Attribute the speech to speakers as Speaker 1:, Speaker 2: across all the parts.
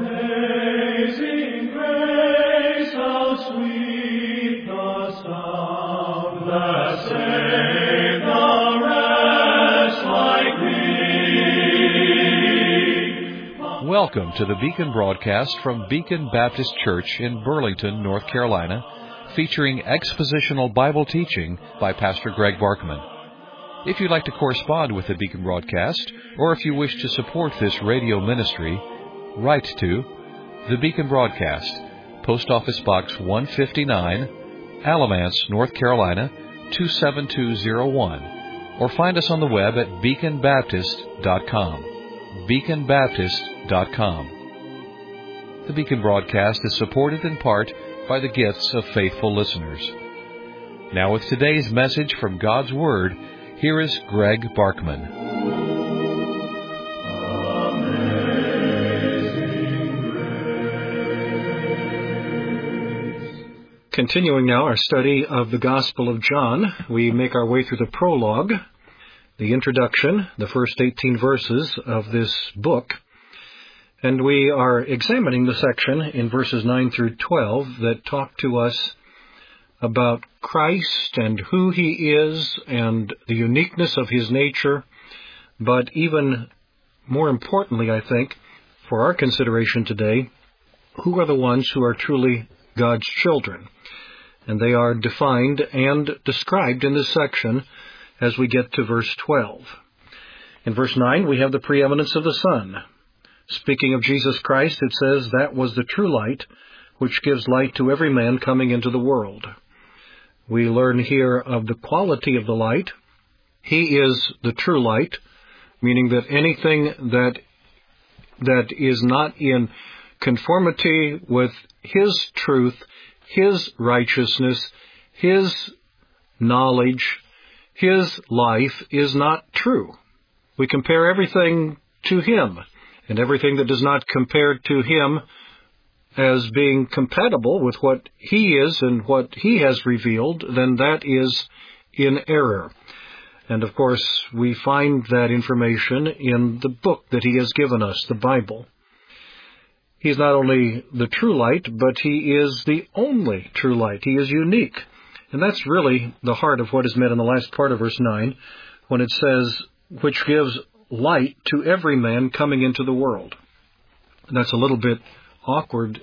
Speaker 1: Amazing grace, how sweet the sound that saved a wretch like me.
Speaker 2: Welcome to the Beacon broadcast from Beacon Baptist Church in Burlington, North Carolina, featuring expositional Bible teaching by Pastor Greg Barkman. If you'd like to correspond with the Beacon broadcast, or if you wish to support this radio ministry, write to the Beacon Broadcast, Post Office Box 159, Alamance, North Carolina 27201, or find us on the web at beaconbaptist.com. beaconbaptist.com. The Beacon broadcast is supported in part by the gifts of faithful listeners. Now with today's message from God's Word, here is Greg Barkman.
Speaker 3: Continuing now our study of the Gospel of John, we make our way through the prologue, the introduction, the first 18 verses of this book, and we are examining the section in verses 9 through 12 that talk to us about Christ and who He is and the uniqueness of His nature, but even more importantly, I think, for our consideration today, who are the ones who are truly God's children. And they are defined and described in this section as we get to verse 12. In verse 9, we have the preeminence of the Son. Speaking of Jesus Christ, it says, "That was the true light, which gives light to every man coming into the world." We learn here of the quality of the light. He is the true light, meaning that anything that is not in conformity with His truth, His righteousness, His knowledge, His life is not true. We compare everything to Him, and everything that does not compare to Him as being compatible with what He is and what He has revealed, then that is in error. And of course, we find that information in the book that He has given us, the Bible. He's not only the true light, but He is the only true light. He is unique. And that's really the heart of what is meant in the last part of verse 9, when it says, "which gives light to every man coming into the world." And that's a little bit awkward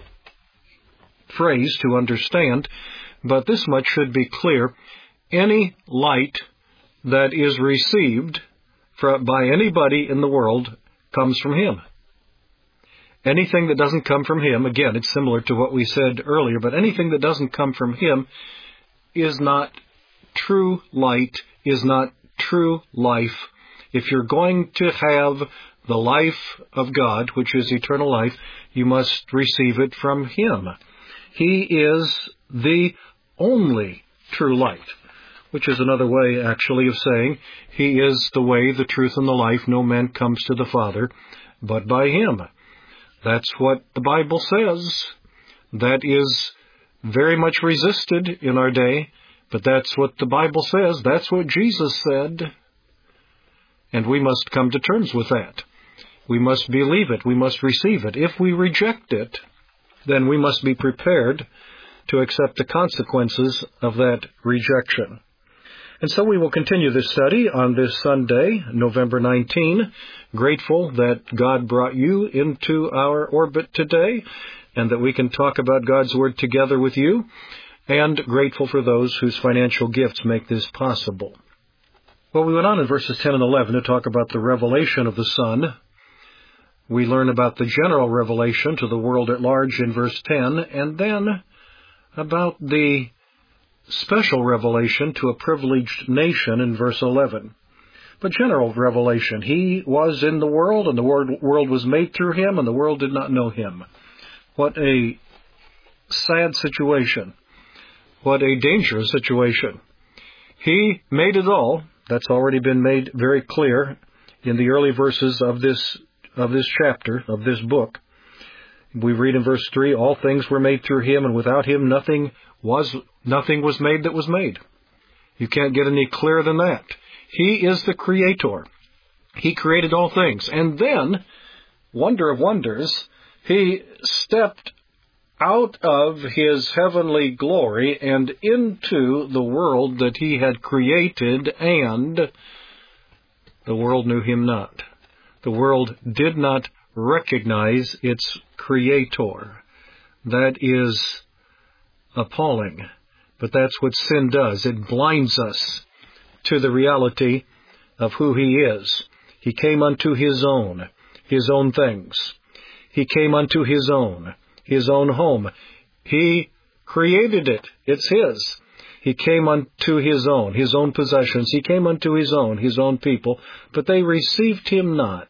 Speaker 3: phrase to understand, but this much should be clear. Any light that is received by anybody in the world comes from Him. Anything that doesn't come from Him, again, it's similar to what we said earlier, but anything that doesn't come from Him is not true light, is not true life. If you're going to have the life of God, which is eternal life, you must receive it from Him. He is the only true light, which is another way, actually, of saying He is the way, the truth, and the life. No man comes to the Father but by Him. That's what the Bible says. That is very much resisted in our day, but that's what the Bible says. That's what Jesus said. And we must come to terms with that. We must believe it. We must receive it. If we reject it, then we must be prepared to accept the consequences of that rejection. And so we will continue this study on this Sunday, November 19, grateful that God brought you into our orbit today and that we can talk about God's Word together with you, and grateful for those whose financial gifts make this possible. Well, we went on in verses 10 and 11 to talk about the revelation of the Son. We learn about the general revelation to the world at large in verse 10, and then about the special revelation to a privileged nation in verse 11. But general revelation, He was in the world, and the world was made through Him, and the world did not know Him. What a sad situation. What a dangerous situation. He made it all. That's already been made very clear in the early verses of this chapter, of this book. We read in verse 3, "All things were made through Him, and without Him nothing was made that was made." You can't get any clearer than that. He is the Creator. He created all things. And then, wonder of wonders, He stepped out of his heavenly glory and into the world that he had created, and the world knew him not. The world did not recognize its Creator. That is appalling. But that's what sin does. It blinds us to the reality of who He is. He came unto His own things. He came unto His own home. He created it. It's His. He came unto His own possessions. He came unto His own people, but they received Him not.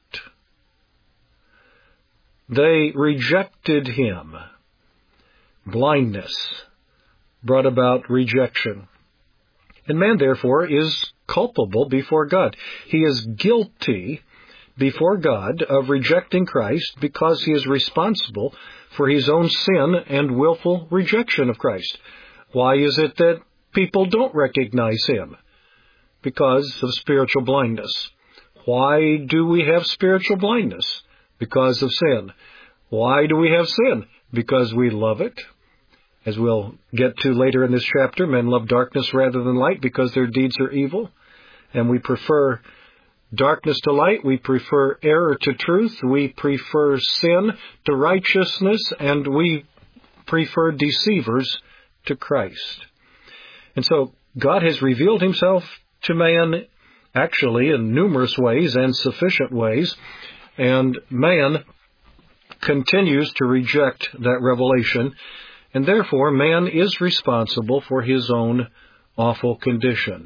Speaker 3: They rejected Him. Blindness brought about rejection. And man, therefore, is culpable before God. He is guilty before God of rejecting Christ because he is responsible for his own sin and willful rejection of Christ. Why is it that people don't recognize Him? Because of spiritual blindness. Why do we have spiritual blindness? Because of sin. Why do we have sin? Because we love it. As we'll get to later in this chapter, men love darkness rather than light because their deeds are evil. And we prefer darkness to light. We prefer error to truth. We prefer sin to righteousness. And we prefer deceivers to Christ. And so God has revealed Himself to man actually in numerous ways and sufficient ways. And man continues to reject that revelation. And therefore, man is responsible for his own awful condition.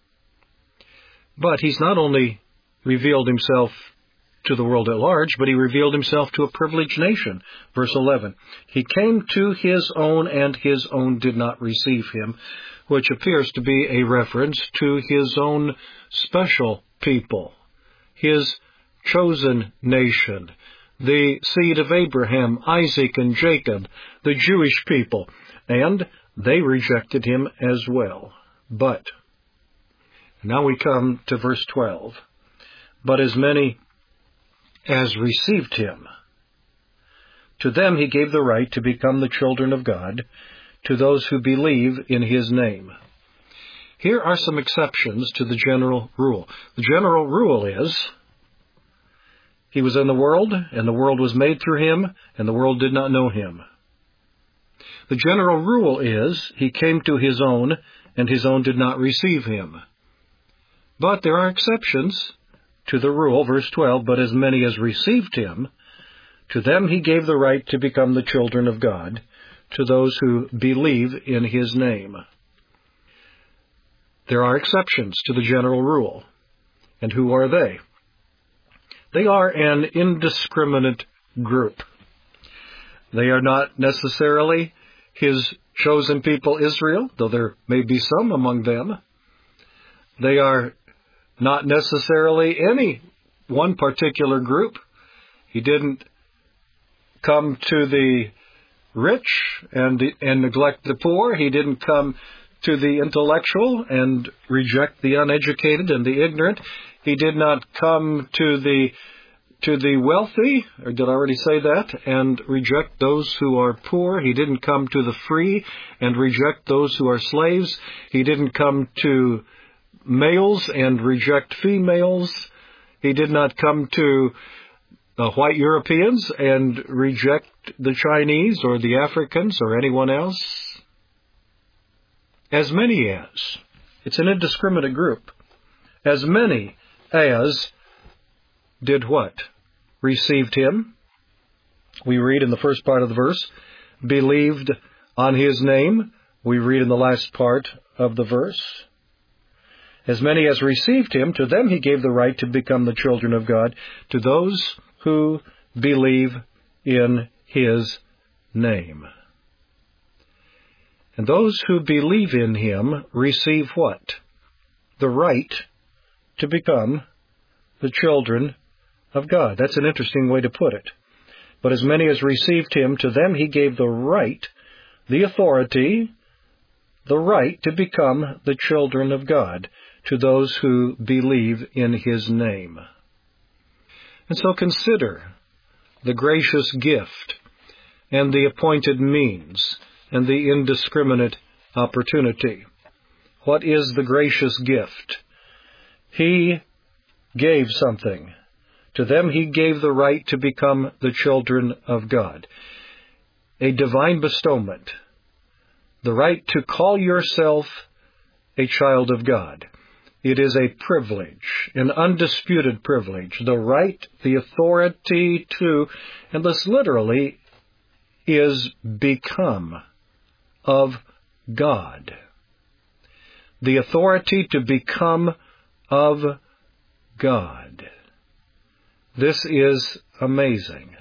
Speaker 3: But He's not only revealed Himself to the world at large, but He revealed Himself to a privileged nation. Verse 11, He came to His own, and His own did not receive Him, which appears to be a reference to His own special people, His chosen nation, the seed of Abraham, Isaac, and Jacob, the Jewish people, and they rejected Him as well. But, now we come to verse 12, but as many as received Him, to them He gave the right to become the children of God, to those who believe in His name. Here are some exceptions to the general rule. The general rule is, He was in the world, and the world was made through Him, and the world did not know Him. The general rule is, He came to His own, and His own did not receive Him. But there are exceptions to the rule. Verse 12, but as many as received Him, to them He gave the right to become the children of God, to those who believe in His name. There are exceptions to the general rule. And who are they? They are an indiscriminate group. They are not necessarily His chosen people Israel, though there may be some among them. They are not necessarily any one particular group. He didn't come to the rich and neglect the poor. He didn't come to the intellectual and reject the uneducated and the ignorant. He did not come to the wealthy, or did I already say that, and reject those who are poor. He didn't come to the free and reject those who are slaves. He didn't come to males and reject females. He did not come to white Europeans and reject the Chinese or the Africans or anyone else. As many as. It's an indiscriminate group. As many as did what? Received Him. We read in the first part of the verse, believed on His name. We read in the last part of the verse. As many as received Him, to them He gave the right to become the children of God, to those who believe in His name. And those who believe in Him receive what? The right to become the children of God. That's an interesting way to put it. But as many as received Him, to them He gave the right, the authority, the right to become the children of God, to those who believe in His name. And so consider the gracious gift and the appointed means and the indiscriminate opportunity. What is the gracious gift? He gave something. To them he gave the right to become the children of God. A divine bestowment. The right to call yourself a child of God. It is a privilege, an undisputed privilege. The right, the authority to, and this literally is become of God. The authority to become of God. This is amazing.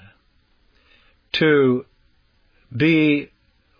Speaker 3: To be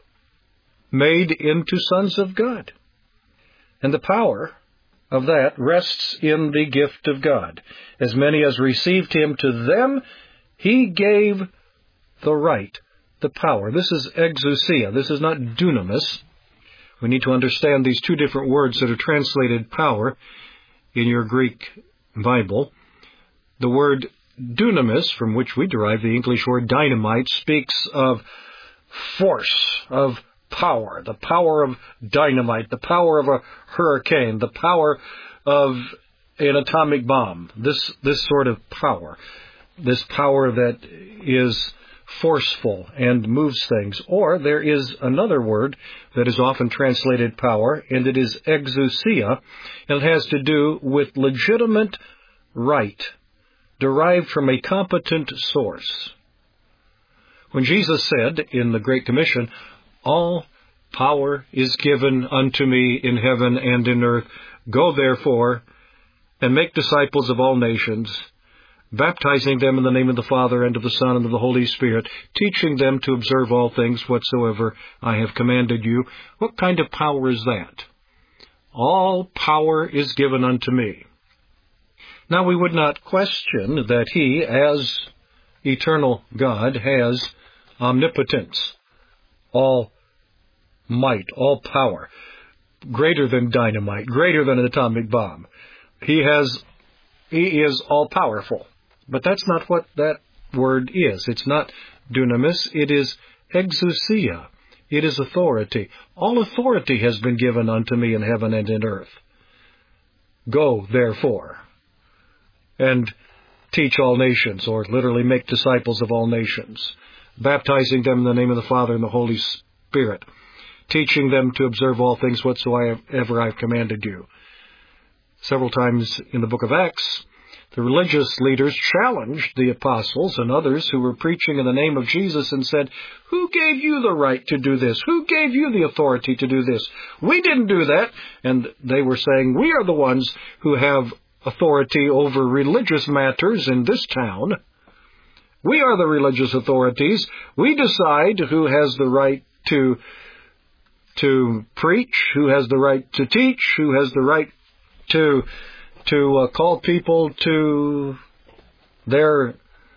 Speaker 3: made into sons of God. And the power of that rests in the gift of God. As many as received him, to them he gave the right, the power. This is exousia. This is not dunamis. We need to understand these two different words that are translated power in your Greek Bible. The word dunamis, from which we derive the English word dynamite, speaks of force, of power, the power of dynamite, the power of a hurricane, the power of an atomic bomb, this sort of power, this power that is forceful and moves things. Or there is another word that is often translated power, and it is exousia, and it has to do with legitimate right, derived from a competent source. When Jesus said in the Great Commission, "All power is given unto me in heaven and in earth. Go therefore and make disciples of all nations, baptizing them in the name of the Father and of the Son and of the Holy Spirit, teaching them to observe all things whatsoever I have commanded you." What kind of power is that? All power is given unto me. Now, we would not question that he, as eternal God, has omnipotence, all might, all power, greater than dynamite, greater than an atomic bomb. He is all-powerful. But that's not what that word is. It's not dunamis. It is exousia. It is authority. All authority has been given unto me in heaven and in earth. Go, therefore, and teach all nations, or literally make disciples of all nations, baptizing them in the name of the Father and the Holy Spirit, teaching them to observe all things whatsoever I have commanded you. Several times in the book of Acts, the religious leaders challenged the apostles and others who were preaching in the name of Jesus and said, "Who gave you the right to do this? Who gave you the authority to do this? We didn't do that." And they were saying, "We are the ones who have authority over religious matters in this town. We are the religious authorities. We decide who has the right to preach, who has the right to teach, who has the right to call people to their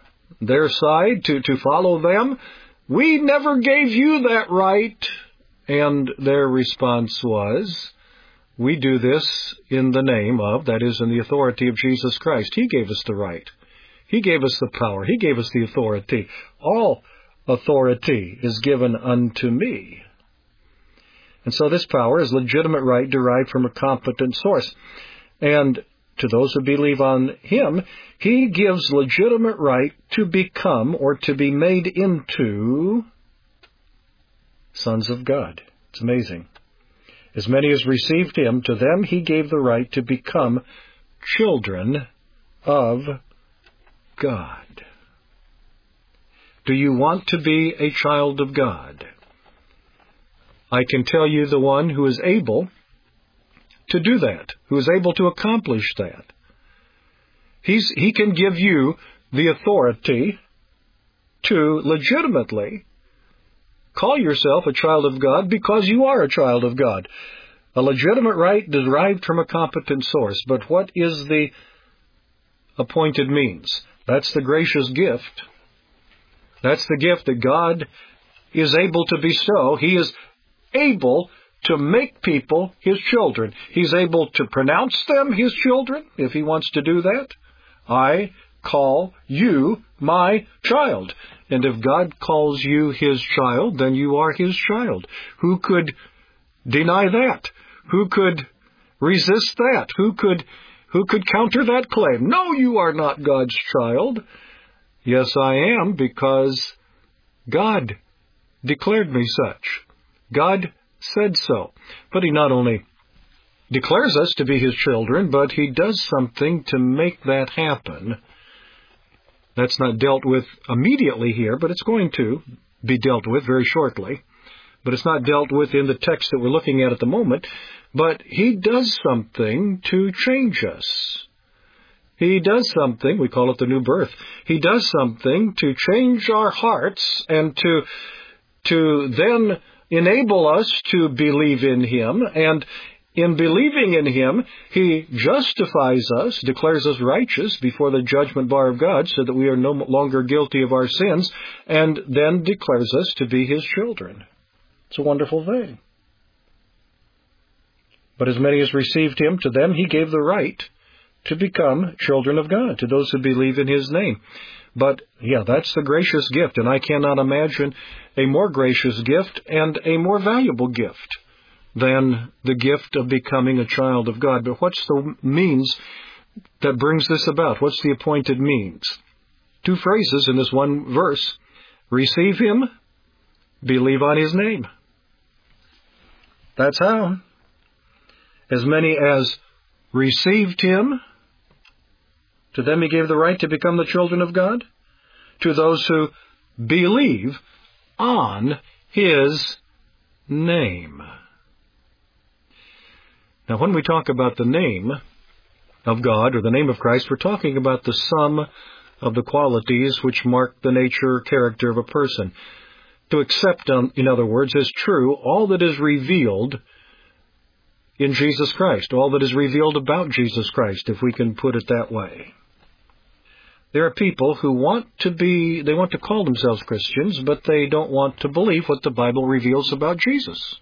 Speaker 3: side, to follow them. We never gave you that right." And their response was, "We do this in the name of," that is, in the authority of Jesus Christ. He gave us the right. He gave us the power. He gave us the authority. All authority is given unto me. And so this power is legitimate right derived from a competent source. And to those who believe on him, he gives legitimate right to become or to be made into sons of God. It's amazing. As many as received him, to them he gave the right to become children of God. Do you want to be a child of God? I can tell you the one who is able to do that, who is able to accomplish that. He can give you the authority to legitimately call yourself a child of God because you are a child of God. A legitimate right derived from a competent source. But what is the appointed means? That's the gracious gift. That's the gift that God is able to bestow. He is able to make people his children. He's able to pronounce them his children, if he wants to do that. I call you my child. And if God calls you his child, then you are his child. Who could deny that? Who could resist that? Who could counter that claim? No, you are not God's child. Yes, I am, because God declared me such. God said so. But he not only declares us to be his children, but he does something to make that happen. That's not dealt with immediately here, but it's going to be dealt with very shortly. But it's not dealt with in the text that we're looking at the moment. But he does something to change us. He does something, we call it the new birth. He does something to change our hearts and to then enable us to believe in him. And in believing in him, he justifies us, declares us righteous before the judgment bar of God, so that we are no longer guilty of our sins, and then declares us to be his children. It's a wonderful thing. But as many as received him, to them he gave the right to become children of God, to those who believe in his name. But, that's the gracious gift, and I cannot imagine a more gracious gift and a more valuable gift than the gift of becoming a child of God. But what's the means that brings this about? What's the appointed means? 2 phrases in this one verse. Receive him, believe on his name. That's how. As many as received him, to them he gave the right to become the children of God. To those who believe on his name. Now, when we talk about the name of God or the name of Christ, we're talking about the sum of the qualities which mark the nature or character of a person. To accept, in other words, as true all that is revealed in Jesus Christ, all that is revealed about Jesus Christ, if we can put it that way. There are people who want to call themselves Christians, but they don't want to believe what the Bible reveals about Jesus.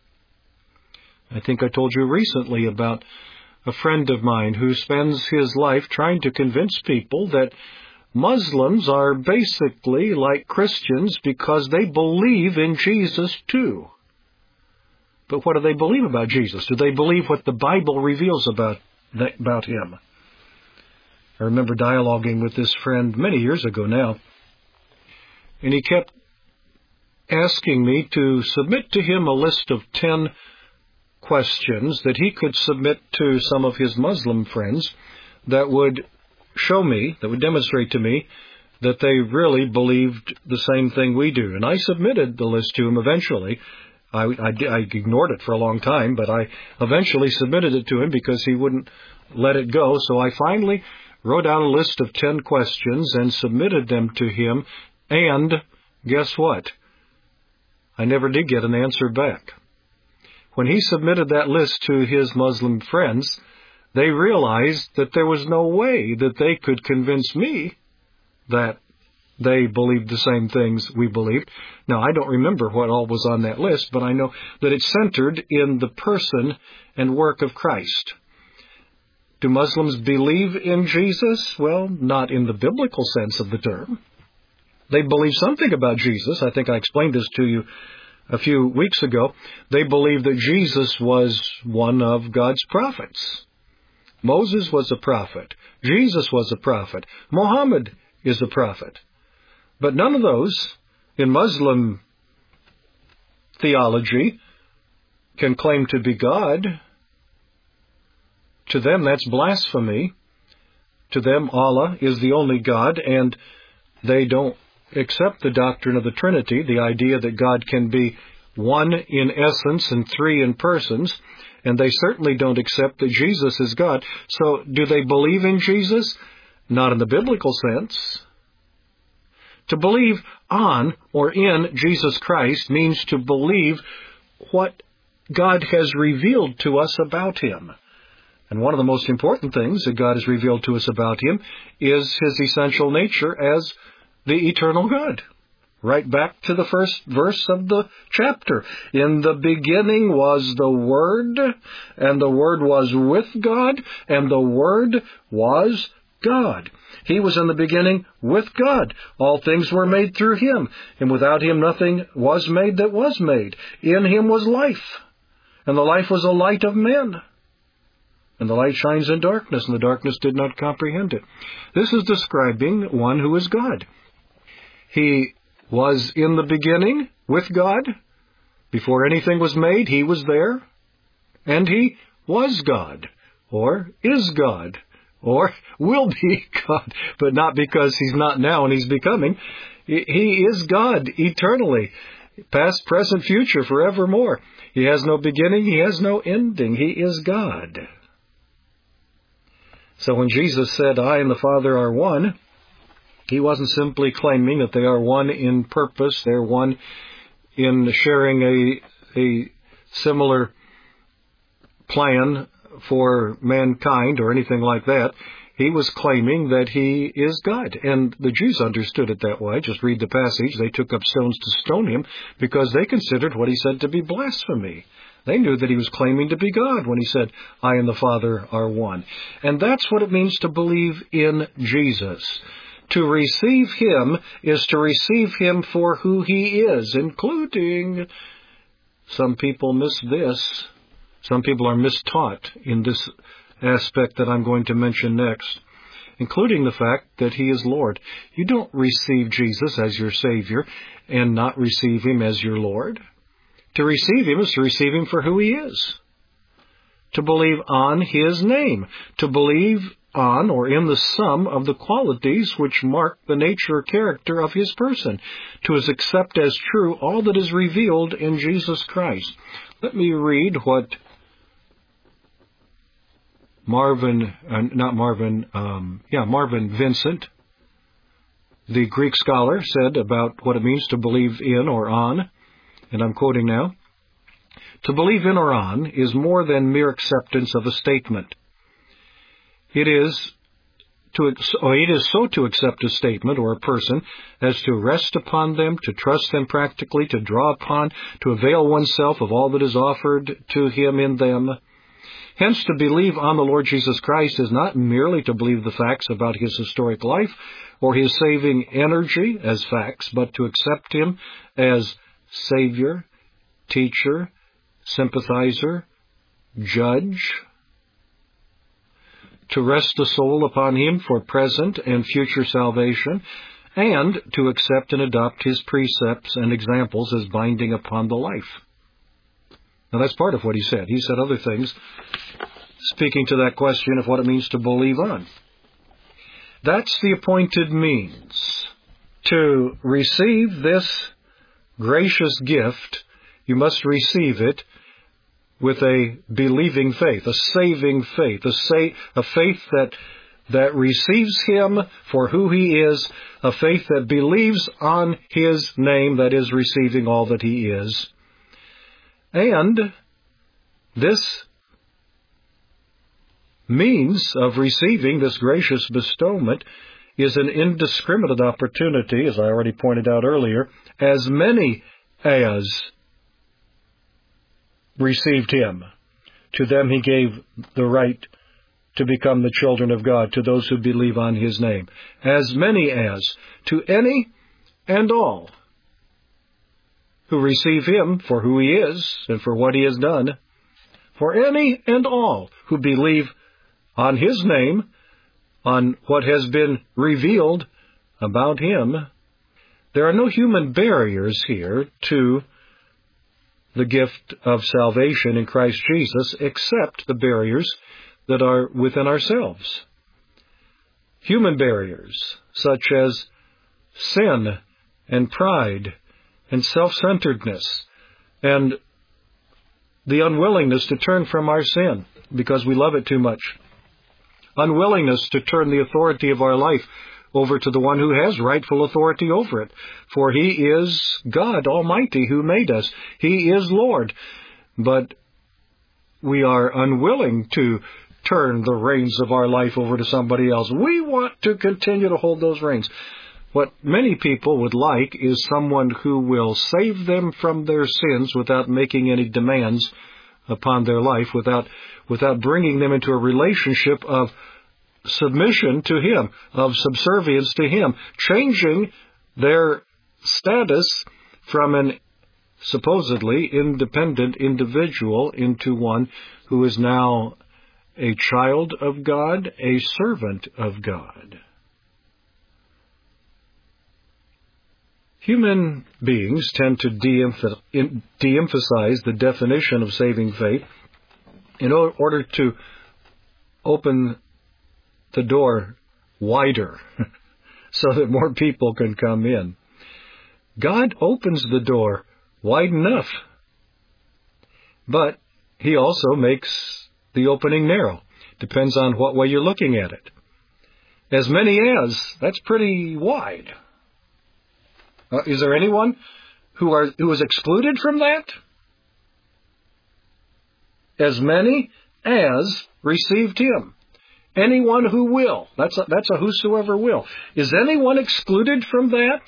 Speaker 3: I think I told you recently about a friend of mine who spends his life trying to convince people that Muslims are basically like Christians because they believe in Jesus too. But what do they believe about Jesus? Do they believe what the Bible reveals about him? I remember dialoguing with this friend many years ago now, and he kept asking me to submit to him a list of 10 questions that he could submit to some of his Muslim friends that would show me, that would demonstrate to me that they really believed the same thing we do. And I submitted the list to him eventually. I ignored it for a long time, but I eventually submitted it to him because he wouldn't let it go. So I finally wrote out a list of 10 questions and submitted them to him. And guess what? I never did get an answer back. When he submitted that list to his Muslim friends, they realized that there was no way that they could convince me that they believed the same things we believed. Now, I don't remember what all was on that list, but I know that it's centered in the person and work of Christ. Do Muslims believe in Jesus? Well, not in the biblical sense of the term. They believe something about Jesus. I think I explained this to you a few weeks ago. They believe that Jesus was one of God's prophets. Moses was a prophet. Jesus was a prophet. Muhammad is a prophet. But none of those in Muslim theology can claim to be God. To them, that's blasphemy. To them, Allah is the only God, and they don't accept the doctrine of the Trinity, the idea that God can be one in essence and three in persons, and they certainly don't accept that Jesus is God. So, do they believe in Jesus? Not in the biblical sense. To believe on or in Jesus Christ means to believe what God has revealed to us about him. And one of the most important things that God has revealed to us about him is his essential nature as the eternal God. Right back to the first verse of the chapter. In the beginning was the Word, and the Word was with God, and the Word was God. He was in the beginning with God. All things were made through Him, and without Him nothing was made that was made. In Him was life, and the life was the light of men. And the light shines in darkness, and the darkness did not comprehend it. This is describing one who is God. He was in the beginning with God. Before anything was made, He was there. And He was God, or is God, or will be God, but not because He's not now and He's becoming. He is God eternally, past, present, future, forevermore. He has no beginning, He has no ending. He is God. So when Jesus said, I and the Father are one, He wasn't simply claiming that they are one in purpose, they're one in sharing a similar plan for mankind or anything like that. He was claiming that He is God. And the Jews understood it that way. Just read the passage. They took up stones to stone Him because they considered what He said to be blasphemy. They knew that He was claiming to be God when He said, I and the Father are one. And that's what it means to believe in Jesus. To receive Him is to receive Him for who He is, including, some people miss this. Some people are mistaught in this aspect that I'm going to mention next, including the fact that He is Lord. You don't receive Jesus as your Savior and not receive Him as your Lord. To receive Him is to receive Him for who He is. To believe on His name. To believe on or in the sum of the qualities which mark the nature or character of His person. To accept as true all that is revealed in Jesus Christ. Let me read what Marvin Vincent, the Greek scholar, said about what it means to believe in or on. And I'm quoting now. To believe in or on is more than mere acceptance of a statement. It is so to accept a statement or a person as to rest upon them, to trust them practically, to draw upon, to avail oneself of all that is offered to Him in them. Hence, to believe on the Lord Jesus Christ is not merely to believe the facts about His historic life or His saving energy as facts, but to accept Him as Savior, teacher, sympathizer, judge, to rest the soul upon Him for present and future salvation, and to accept and adopt His precepts and examples as binding upon the life. Now that's part of what he said. He said other things, speaking to that question of what it means to believe on. That's the appointed means. To receive this gracious gift, you must receive it with a believing faith, a saving faith, a faith that receives Him for who He is, a faith that believes on His name, that is, receiving all that He is. And this means of receiving this gracious bestowment is an indiscriminate opportunity, as I already pointed out earlier, as many as received Him. To them He gave the right to become the children of God, to those who believe on His name. As many as, to any and all who receive Him for who He is and for what He has done, for any and all who believe on His name, on what has been revealed about Him. There are no human barriers here to the gift of salvation in Christ Jesus, except the barriers that are within ourselves. Human barriers, such as sin and pride and self-centeredness and the unwillingness to turn from our sin because we love it too much. Unwillingness to turn the authority of our life over to the one who has rightful authority over it. For He is God Almighty who made us. He is Lord. But we are unwilling to turn the reins of our life over to somebody else. We want to continue to hold those reins. What many people would like is someone who will save them from their sins without making any demands upon their life, without bringing them into a relationship of submission to Him, of subservience to Him, changing their status from an supposedly independent individual into one who is now a child of God, a servant of God. Human beings tend to de-emphasize the definition of saving faith in order to open the door wider so that more people can come in. God opens the door wide enough, but He also makes the opening narrow. Depends on what way you're looking at it. As many as, that's pretty wide. Is there anyone who is excluded from that? As many as received Him. Anyone who will. That's a whosoever will. Is anyone excluded from that?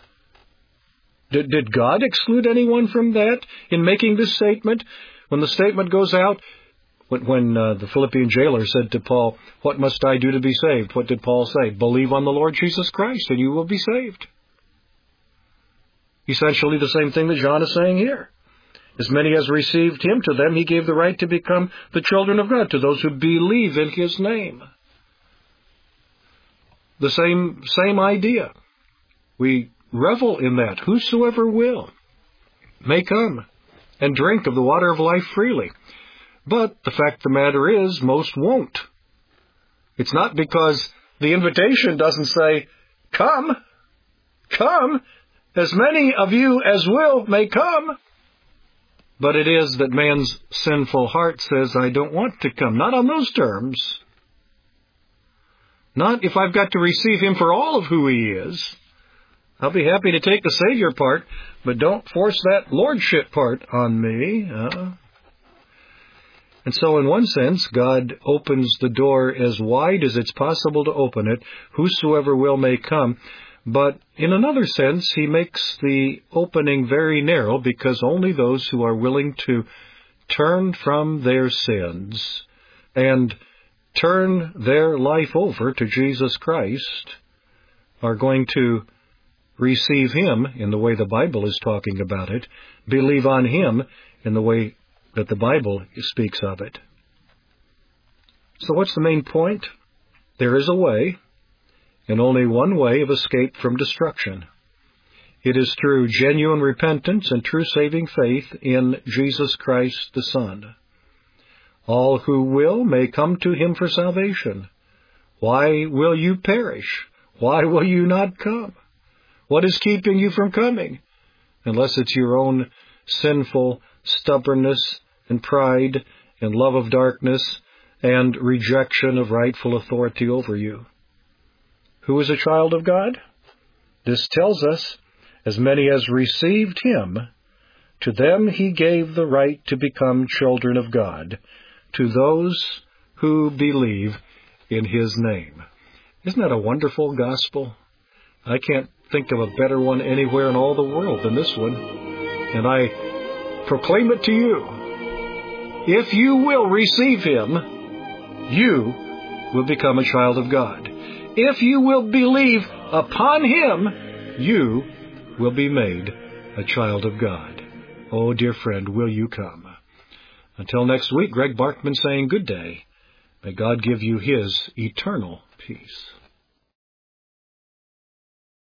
Speaker 3: Did God exclude anyone from that in making this statement? When the statement goes out, when the Philippian jailer said to Paul, "What must I do to be saved?" What did Paul say? "Believe on the Lord Jesus Christ and you will be saved." Essentially the same thing that John is saying here. As many as received Him, to them He gave the right to become the children of God, to those who believe in His name. The same idea. We revel in that. Whosoever will may come and drink of the water of life freely. But the fact of the matter is, most won't. It's not because the invitation doesn't say, "Come, come, as many of you as will may come." But it is that man's sinful heart says, "I don't want to come." Not on those terms. Not if I've got to receive Him for all of who He is. I'll be happy to take the Savior part, but don't force that Lordship part on me. And so in one sense, God opens the door as wide as it's possible to open it. Whosoever will may come. But in another sense, He makes the opening very narrow, because only those who are willing to turn from their sins and turn their life over to Jesus Christ are going to receive Him in the way the Bible is talking about it, believe on Him in the way that the Bible speaks of it. So what's the main point? There is a way, and only one way of escape from destruction. It is through genuine repentance and true saving faith in Jesus Christ the Son. All who will may come to Him for salvation. Why will you perish? Why will you not come? What is keeping you from coming? Unless it's your own sinful stubbornness and pride and love of darkness and rejection of rightful authority over you. Who is a child of God? This tells us, as many as received Him, to them He gave the right to become children of God, to those who believe in His name. Isn't that a wonderful gospel? I can't think of a better one anywhere in all the world than this one. And I proclaim it to you. If you will receive Him, you will become a child of God. If you will believe upon Him, you will be made a child of God. Oh, dear friend, will you come? Until next week, Greg Barkman saying good day. May God give you His eternal peace.